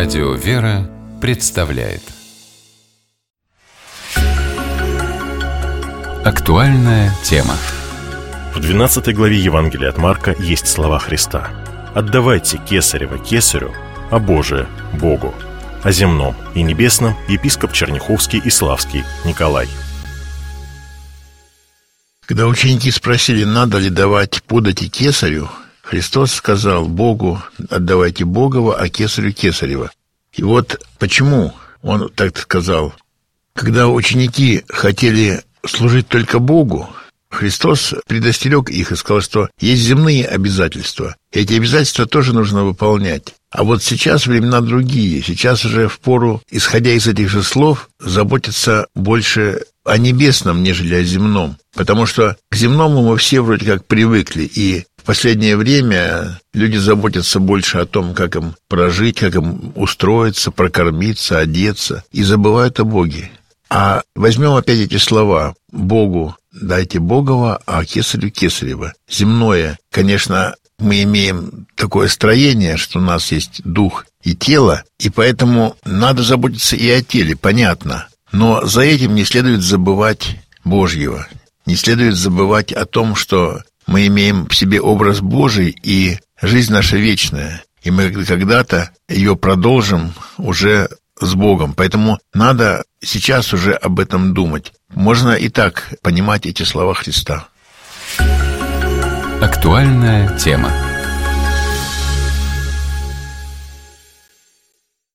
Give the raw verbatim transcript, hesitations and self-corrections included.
Радио «Вера» представляет актуальная тема. В двенадцатой главе Евангелия от Марка есть слова Христа: «Отдавайте кесарево кесарю, а Божие Богу». О земном и небесном епископ Черняховский и Славский Николай. Когда ученики спросили, надо ли давать подати кесарю, Христос сказал: Богу отдавайте Богово, а кесарю кесарево. И вот почему он так сказал. Когда ученики хотели служить только Богу, Христос предостерег их и сказал, что есть земные обязательства. Эти обязательства тоже нужно выполнять. А вот сейчас времена другие. Сейчас уже впору, исходя из этих же слов, заботиться больше о небесном, нежели о земном. Потому что к земному мы все вроде как привыкли. И в последнее время люди заботятся больше о том, как им прожить, как им устроиться, прокормиться, одеться. И забывают о Боге. А возьмем опять эти слова: Богу дайте Богово, а кесарю кесарево. Земное, конечно, мы имеем такое строение, что у нас есть дух и тело, и поэтому надо заботиться и о теле, понятно. Но за этим не следует забывать Божьего. Не следует забывать о том, что мы имеем в себе образ Божий, и жизнь наша вечная. И мы когда-то ее продолжим уже с Богом. Поэтому надо сейчас уже об этом думать. Можно и так понимать эти слова Христа. Актуальная тема.